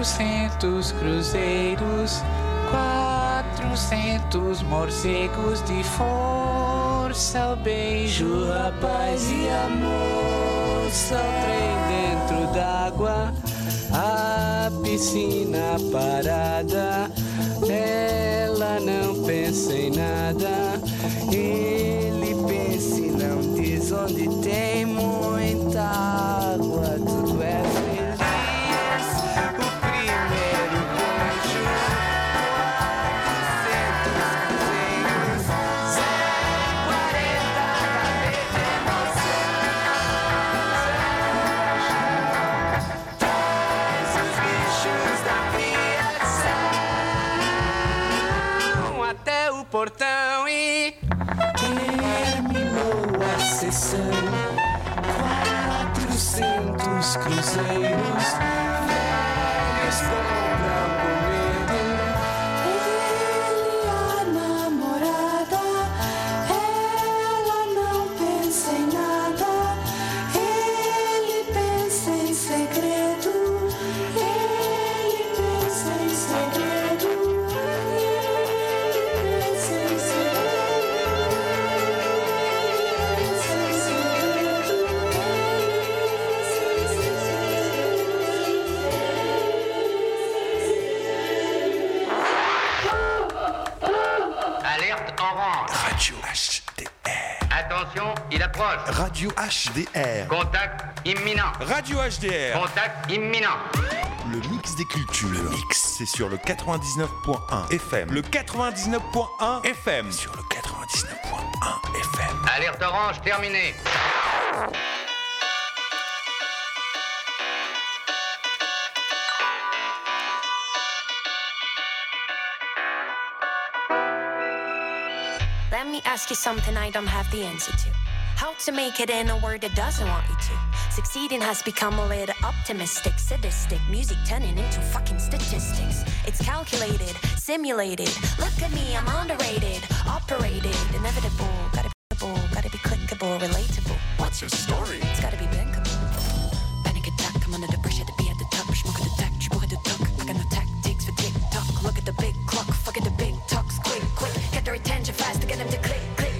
400 cruzeiros, 400 morcegos de força, o beijo, a paz e a moça, o trem dentro d'água, a piscina parada, ela não pensa em nada, ele pensa e não diz onde tem muita água, tudo é feliz. O primeiro beijo, 400 cruzeiros, 140 km de emoção. Traz os bichos da criação até o portão e terminou a sessão. 400 cruzeiros, velhos compram comida. Ele, a namorada, ela não pensa em nada. Ele pensa em segredo. Ele pensa em segredo. Ele pensa em Alerte orange. Radio HDR. Attention, il approche. Radio HDR. Contact imminent. Radio HDR. Contact imminent. Le mix des cultures. Le mix, c'est sur le 99.1 FM. Le 99.1 FM. Sur le 99.1 FM. Alerte orange terminée. Let me ask you something I don't have the answer to. How to make it in a world that doesn't want you to. Succeeding has become a little optimistic, sadistic. Music turning into fucking statistics. It's calculated, simulated. Look at me, I'm underrated, operated, inevitable. Gotta be clickable, relatable. What's your story? It's gotta be bankable. Panic attack, I'm under the pressure to be at the top. Smoke at the tech, you at the talk. I got no tactics for TikTok. Look at the big clock, fuck at the big talks. Quick, get their attention fast to get them to click.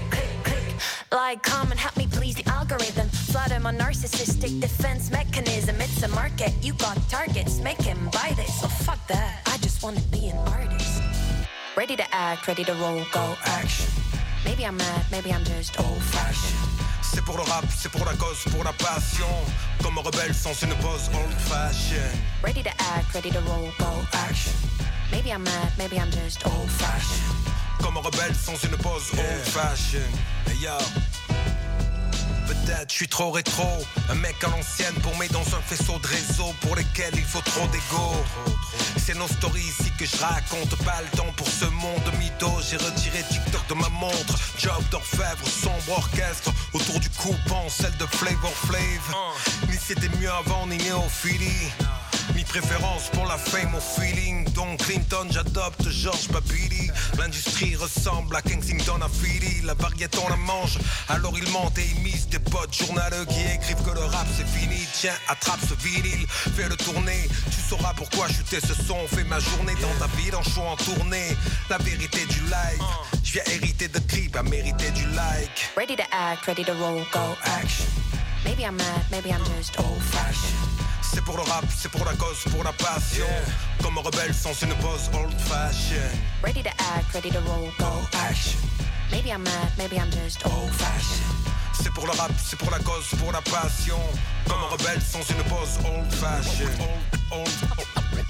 Like, come and help me please the algorithm. Flutter my narcissistic defense mechanism. It's a market, you got targets. Make him buy this, so fuck that. I just wanna be an artist. Ready to act, ready to roll, go action. Maybe I'm mad, maybe I'm just old-fashioned. C'est pour le rap, c'est pour la cause, pour la passion. Comme un rebelle sans une pose old-fashioned. Ready to act, ready to roll, go action. Maybe I'm mad, maybe I'm just old-fashioned. Comme un rebelle sans une pose old-fashioned. Hey yo. Peut-être je suis trop rétro, un mec à l'ancienne paumé dans un faisceau de réseaux pour lesquels il faut trop d'ego. C'est nos stories ici que je raconte, pas le temps pour ce monde mytho. J'ai retiré TikTok de ma montre, job d'orfèvre, sombre orchestre autour du coupon, celle de Flavor Flav. Ni c'était mieux avant, ni néophilie, ni préférence pour la fame au feeling. Donc Clinton, j'adopte George Babili. L'industrie ressemble à Kensington à Philly. La variété on la mange, alors ils mentent et ils misent. Des potes journaleux qui écrivent que le rap c'est fini. Tiens, attrape ce vinyle, fais-le tourner. Tu sauras pourquoi chuter ce son. Fais ma journée dans ta ville en show en tournée. La vérité du live, je viens hériter de clips à mériter du like. Ready to act, ready to roll, go action. Maybe I'm mad, maybe I'm just old-fashioned. C'est pour le rap, c'est pour la cause, pour la passion. Comme un rebelle sans une pose old-fashioned. Ready to act, ready to roll, go action. Maybe I'm mad, maybe I'm just old-fashioned. C'est pour le rap, c'est pour la cause, pour la passion. Comme un rebelle sans une pose old-fashioned. Old-fashioned.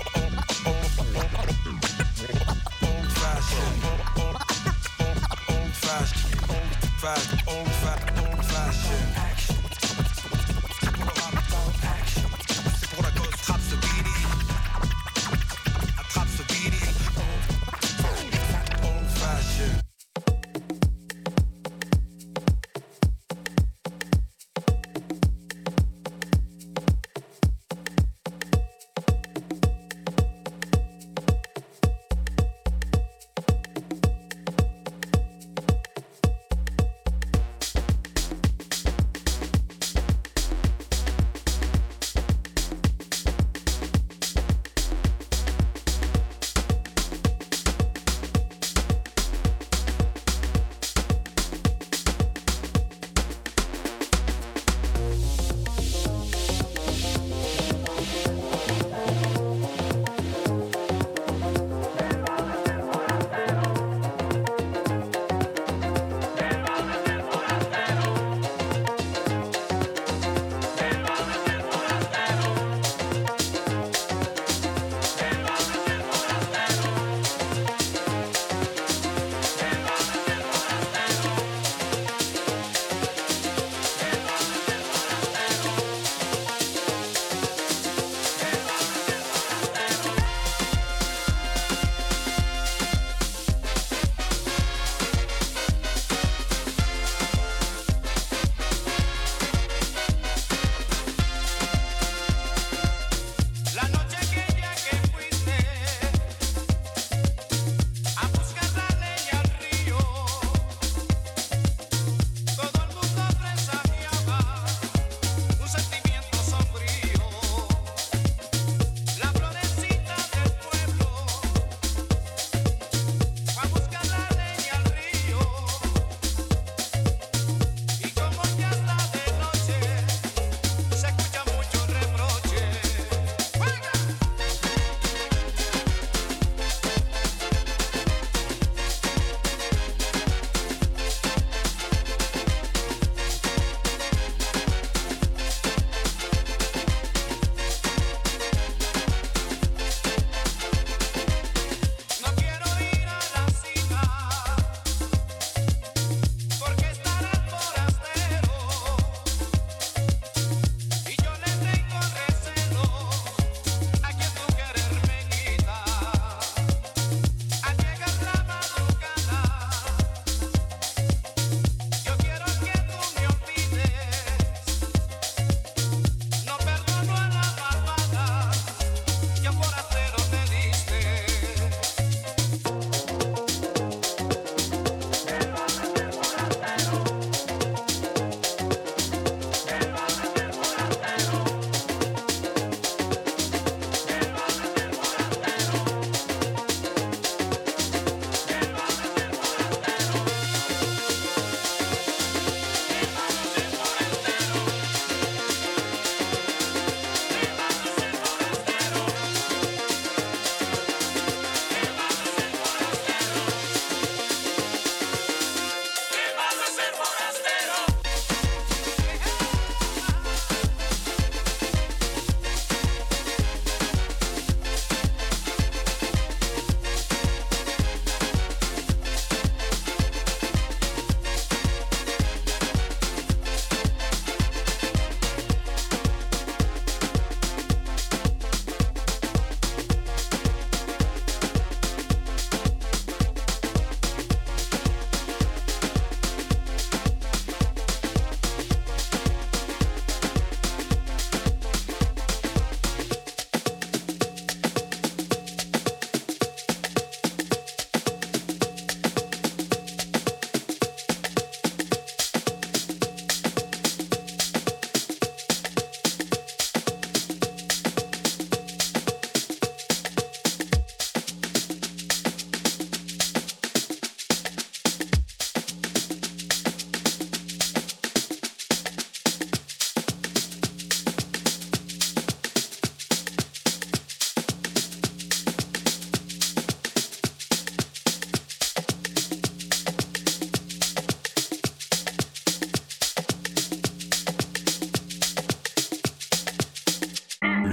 C'est pour la cause, attrape ce beat. Attrape ce beat. Old-fashioned.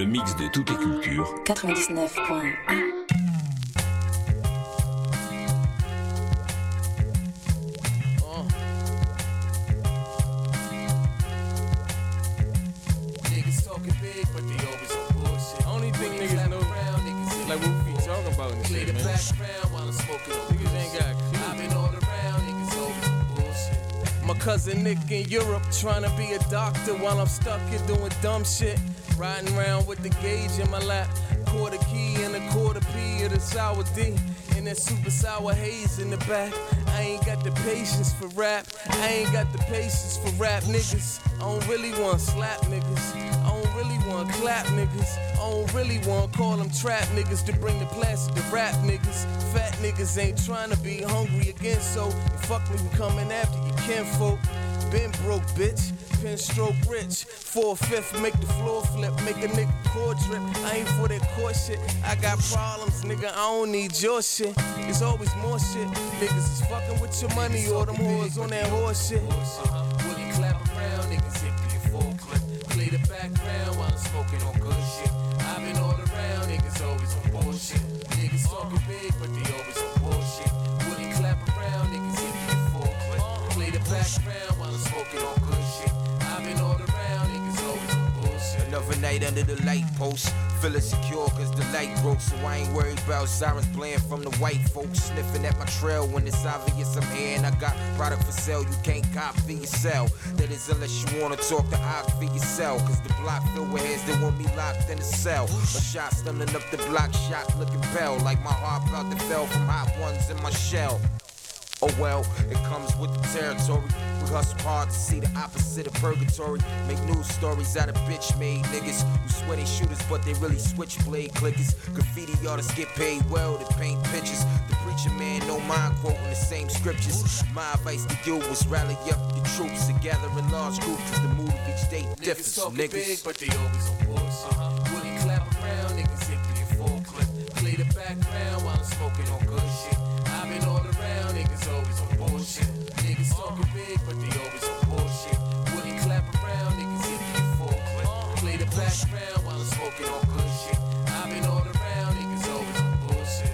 le mix de toutes les cultures. 99.1. Cousin Nick in Europe trying to be a doctor while I'm stuck here doing dumb shit. Riding around with the gauge in my lap. Quarter key and a quarter P of the sour D. And that super sour haze in the back. I ain't got the patience for rap. I ain't got the patience for rap niggas. I don't really want to slap niggas. I don't really want to clap niggas. I don't really want to call them trap niggas to bring the plastic to rap niggas. Fat niggas ain't trying to be hungry again, so you fuck me, we coming after you kinfolk. Been broke, bitch. Pen stroke rich. 4/5, make the floor flip, make a nigga core drip. I ain't for that core shit. I got problems, nigga. I don't need your shit. There's always more shit. Niggas is fucking with your money or them whores on that horse shit. Wouldn't clap around, niggas hit me a full clip. Play the background while I'm smoking on good shit. I've been all around, niggas always on bullshit. Niggas talking big, but they always on bullshit. Wouldn't clap around, niggas hit me a full clip. Play the background while I'm smoking on good shit. I've been all around, niggas always on bullshit. Another night under the light post. Feeling secure cause the light broke, so I ain't worried about sirens playing from the white folks. Sniffing at my trail when it's obvious I'm here and I got product for sale. You can't cop for yourself. That is unless you wanna talk to Ock for yourself. Cause the block filled with heads that want me locked in a cell. A shot stumbling up the block, shot looking pale. Like my heart about to fell from hot ones in my shell. Oh well, it comes with the territory. We hustle hard to see the opposite of purgatory. Make news stories out of bitch-made niggas who swear they shooters, but they really switchblade clickers. Graffiti artists get paid well to paint pictures. The preacher man don't mind quoting the same scriptures. My advice to you was rally up the troops and gather in large groups, cause the mood of each day differs, niggas. Big, but they always on bullshit. Wouldn't clap around, niggas hit me a full clip. Play the background while I'm smoking on good shit. I've been all around, niggas always on bullshit. Niggas talking big, but they always on bullshit. Wouldn't clap around, niggas hit me a full clip. Play the background while I'm smoking on good shit. I've been all around, niggas always on bullshit.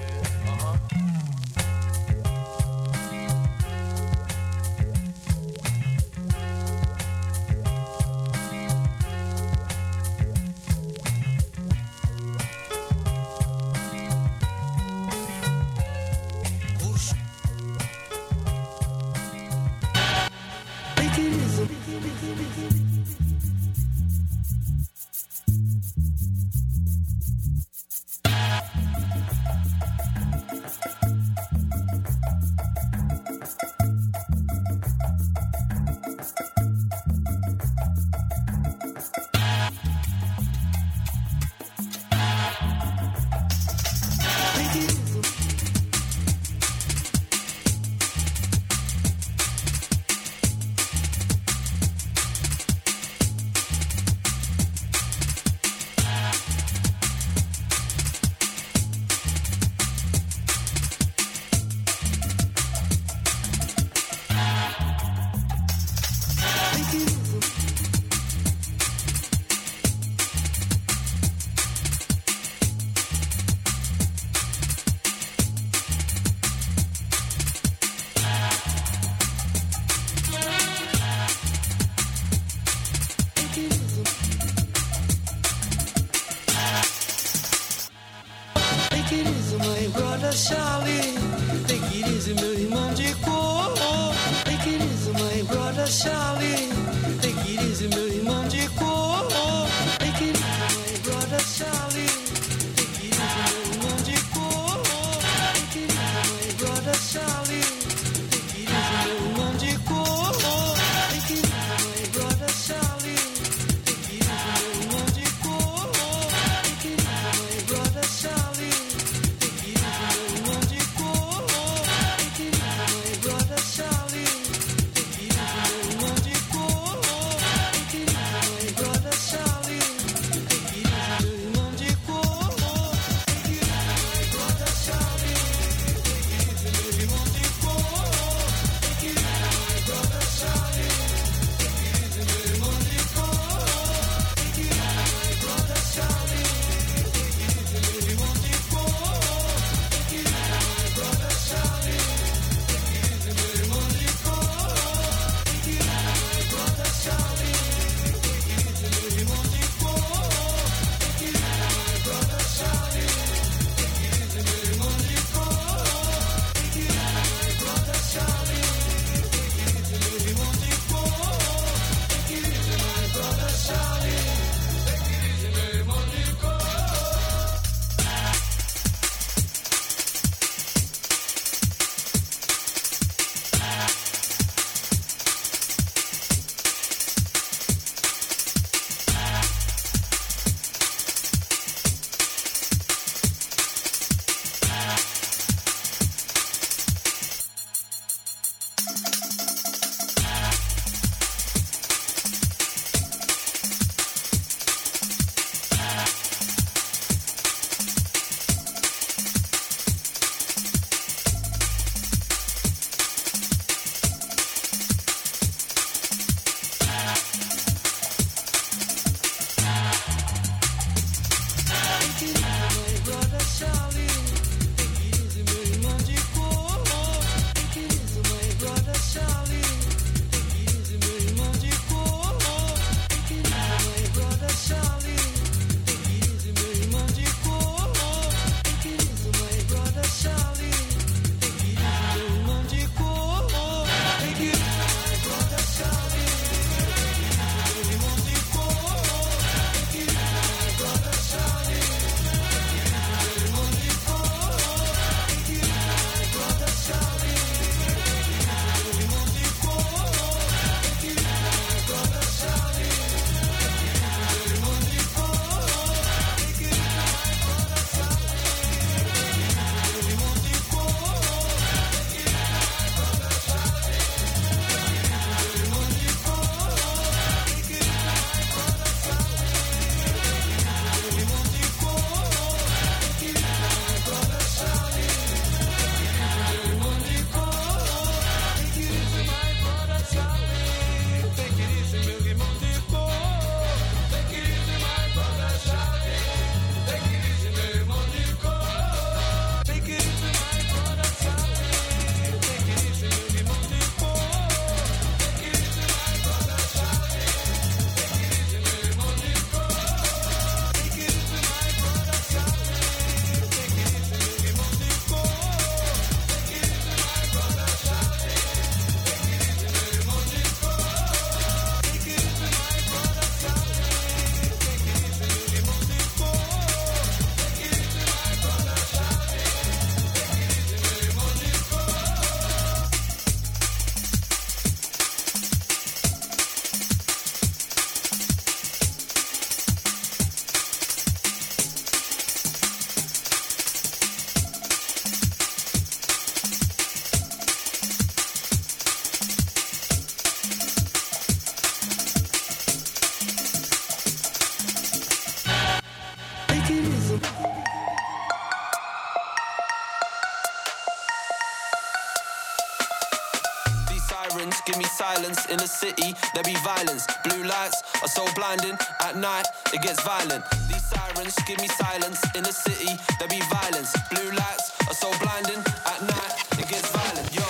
sirens give me silence. In the city, there be violence. Blue lights are so blinding. At night, it gets violent. These sirens give me silence. In the city, there be violence. Blue lights are so blinding. At night, it gets violent. Yo.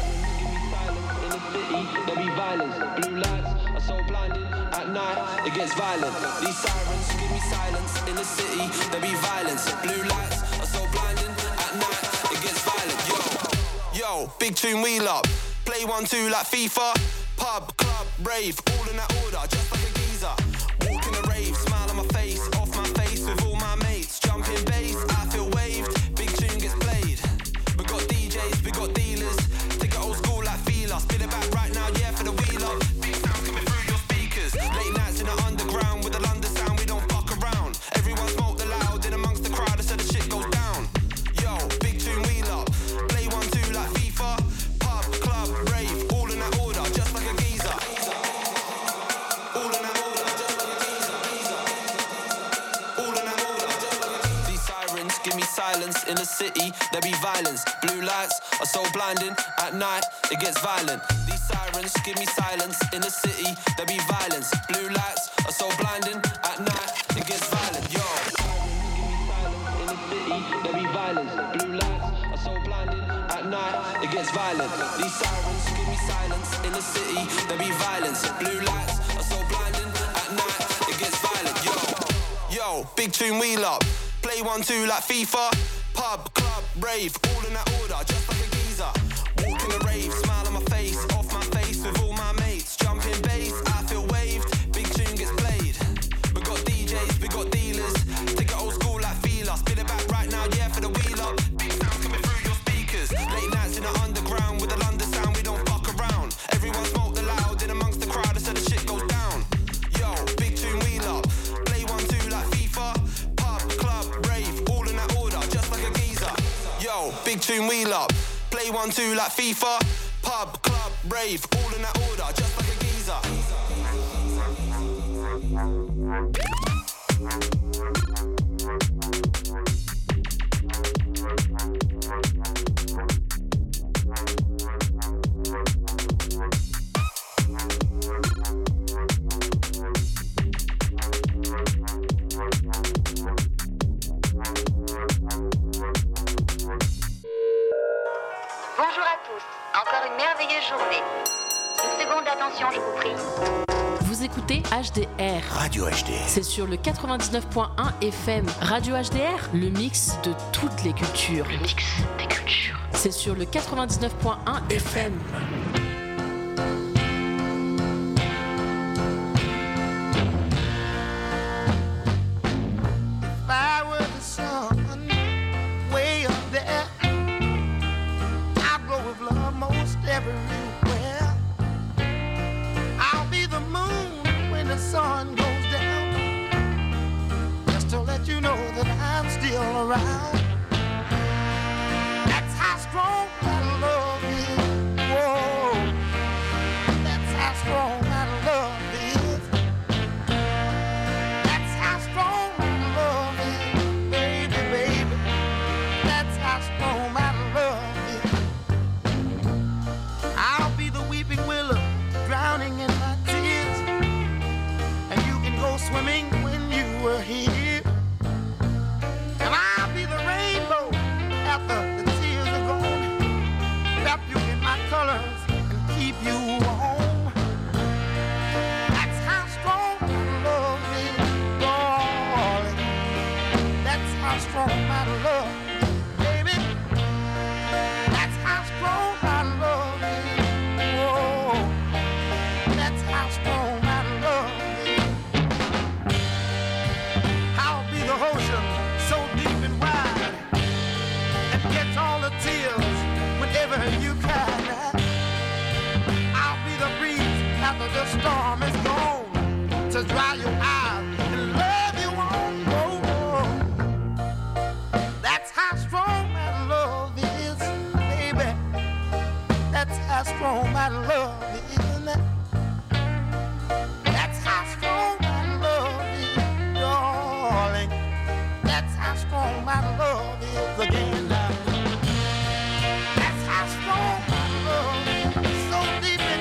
There be violence, blue lights are so blinding. At night, it gets violent. These sirens give me silence. In the city, there be violence. Blue lights are so blinding. At night, it gets violent. Yo, big tune wheel up. Play 1-2 like FIFA. Pub, club, rave, all in that order, just like a geezer. Walk in a rave, smile on my face, off my face with all my mates. Jumping bass, I feel waved. Big tune gets played. We got DJs, we got dealers. Take it old school like Fila. Spin it back right now, yeah, for the wheel up. Big sound coming through your speakers. Late nights in the underground with the London sound, we don't fuck around. Everyone smoke the loud in amongst the crowd, so the shit goes down. Yo, big tune wheel up. Play 1-2 like FIFA. Pub, club, rave, all in that order, just like a geezer. All in that order, just like a geezer. All in that order, just like a geezer. These sirens give me silence. In the city, there be violence. Blue lights are so blinding. At night, it gets violent. These sirens give me silence. In the city, there be violence. Blue lights are so blinding. At night, it gets violent. Yo. In the city, there be violence. Blue lights are so blinding. At night, it gets violent. These sirens give me silence. In the city, there be violence. Blue lights are so blinding. At night, it gets violent. Yo, big tune wheel up. Play 1-2 like FIFA. Pub, club, rave, all in that order, just like a geezer. Walk in a rave, smile on my face, off my face with all my mates. Jumping bass, I feel waved. Big tune gets played. We got DJs, we got dealers. Take it old school like Fila. Spin it back right now, yeah, for the wheel up. Big sound coming through your speakers. Late nights in the underground with the London sound, we don't fuck around. Everyone smoke the loud in amongst the crowd, so the shit goes down. Yo, big tune wheel up. Play 1-2 like FIFA. Pub, club, rave, all in that order, just like a geezer. Yo, big tune wheel up. Play 1-2 like FIFA. Pub, club, rave, all in that order, just like a geezer. Bonjour à tous, encore une merveilleuse journée. Une seconde d'attention, je vous prie. Vous écoutez HDR. Radio HDR. C'est sur le 99.1 FM. Radio HDR, le mix de toutes les cultures. Le mix des cultures. C'est sur le 99.1 FM. If I were the sun, way up there, I'll go with love most everywhere. I'll be the moon when the sun goes down, just to let you know that I'm still around. That's how strong my love is. Whoa, that's how strong my love is. That's how strong my love is, baby, baby. That's how strong my love is. I'll be the weeping willow, drowning in my tears, and you can go swimming when you were here. And I'll be the rainbow after the tears are gone, wrap you in my colors and keep you warm. That's how strong my love is, darling. That's how strong my love is, baby. That's how strong my love is. Whoa, that's how strong my love is. I'll be the ocean so deep and wide, and catch all the tears whenever you cry. I'll be the breeze after the storm is gone, to dry your eyes and love you on. Oh, that's how strong my love is, baby. That's how strong my love is. That's how strong my love is, darling. That's how strong my love is again. That's how strong my love is, so deep in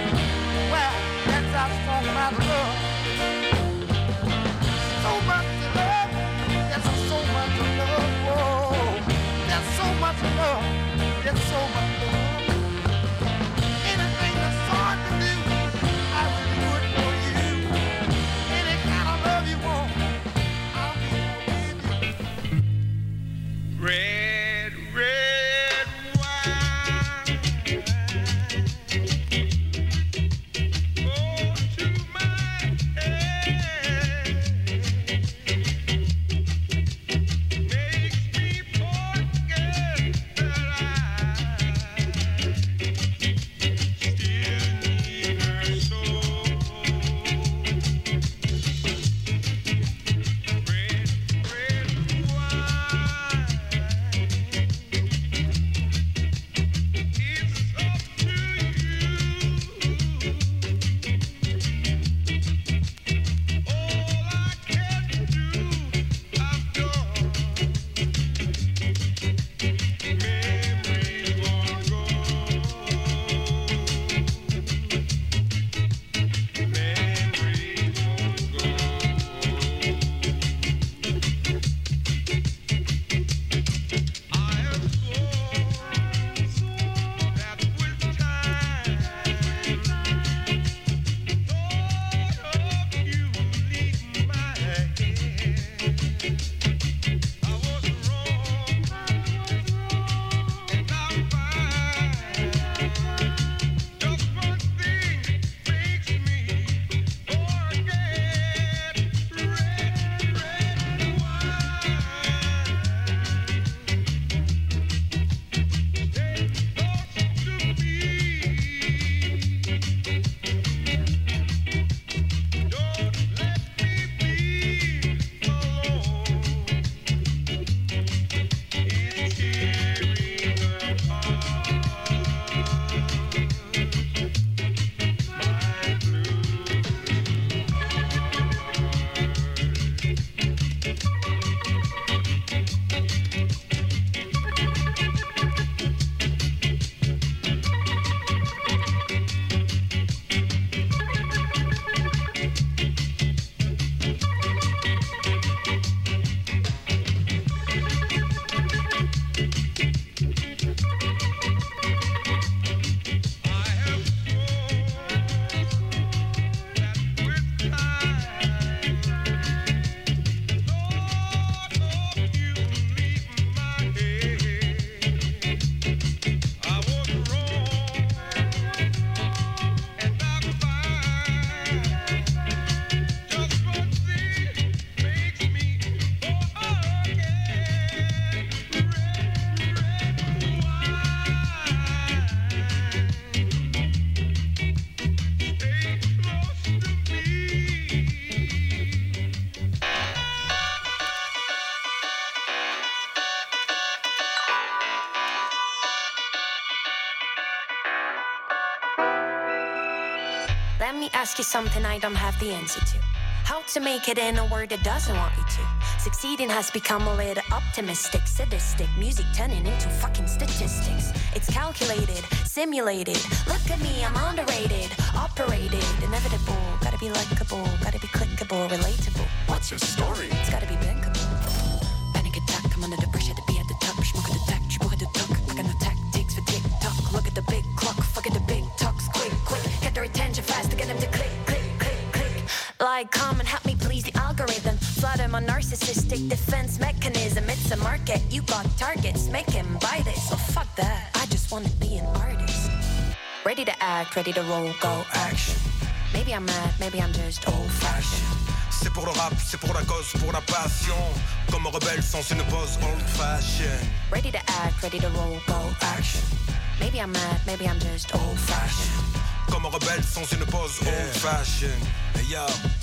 Let me ask you something I don't have the answer to. How to make it in a world that doesn't want you to. Succeeding has become a little optimistic, sadistic. Music turning into fucking statistics. It's calculated, simulated. Look at me, I'm underrated, operated, inevitable. Gotta be likable, gotta be clickable, relatable. What's your story? It's gotta be bankable. Panic attack, I'm under the pressure to be at the top. Smoke the attack, you the talk. I got no tactics for TikTok. Look at the big clock, fuck at the big talks. Quick, quick, get their attention fast to get them to click, click, click, click. Like, come and help me please the algorithm. Flutter my narcissistic defense mechanism. It's a market, you got targets. Make him buy this. Oh, fuck that, I just wanna be an artist. Ready to act, ready to roll, go action. Maybe I'm mad, maybe I'm just old-fashioned. C'est pour le rap, c'est pour la cause, pour la passion. Comme un rebelle sans une pose old-fashioned. Ready to act, ready to roll, go action. Maybe I'm mad, maybe I'm just old-fashioned. Comme un rebelle sans une pose old-fashioned. Hey yo.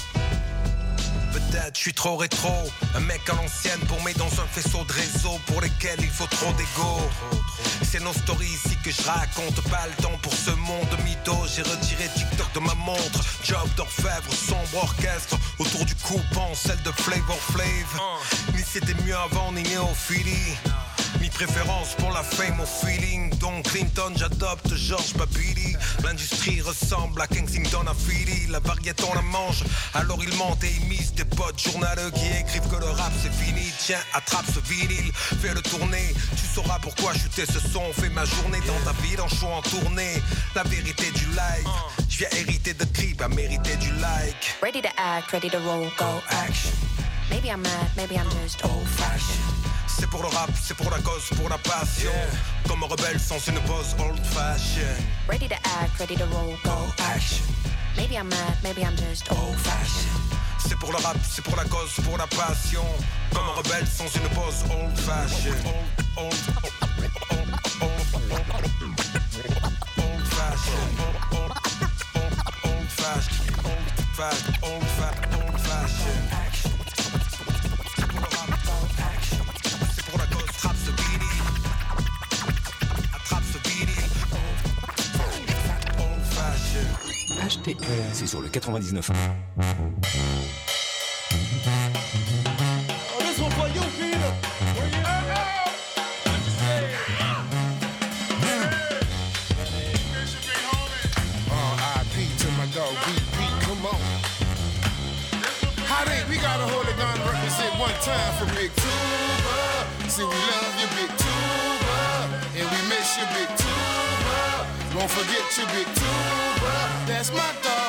Peut-être je suis trop rétro, un mec à l'ancienne paumé dans un faisceau de réseaux pour lesquels il faut trop d'ego. C'est nos stories ici que je raconte, pas le temps pour ce monde mytho. J'ai retiré TikTok de ma montre, job d'orfèvre, sombre orchestre. Autour du cou pense celle de Flavor Flav. Ni c'était mieux avant, ni néophilie, ni préférence pour la fame au feeling. Donc Clinton, j'adopte George Babili. L'industrie ressemble à Kensington à Philly. La variété on la mange, alors ils mentent et ils misent. Des potes journaleux qui écrivent que le rap c'est fini. Tiens, attrape ce vinyle, fais-le tourner. Tu sauras pourquoi chuter ce son fait ma journée dans ta ville en show en tournée. La vérité du live, je viens hériter de Crib à mériter du like. Ready to act, ready to roll, go action. Maybe I'm mad, maybe I'm just old-fashioned. C'est pour le rap, c'est pour la cause, pour la passion. Comme un rebelle sans une pose old-fashioned. Ready to act, ready to roll, go action. Maybe I'm mad, maybe I'm just old-fashioned. C'est pour le rap, c'est pour la cause, pour la passion. Comme un rebelle sans une pose old-fashioned. C'est sur le 99. Oh, this one for you, Peter. Where you at? R.I.P. to my dog, beat, come on. Howdy, we gotta hold it down and represent one time for Big Tuba. See, we love you, Big Tuba, and we miss you, Big Tuba. Won't forget you, Big Tuba. That's my dog.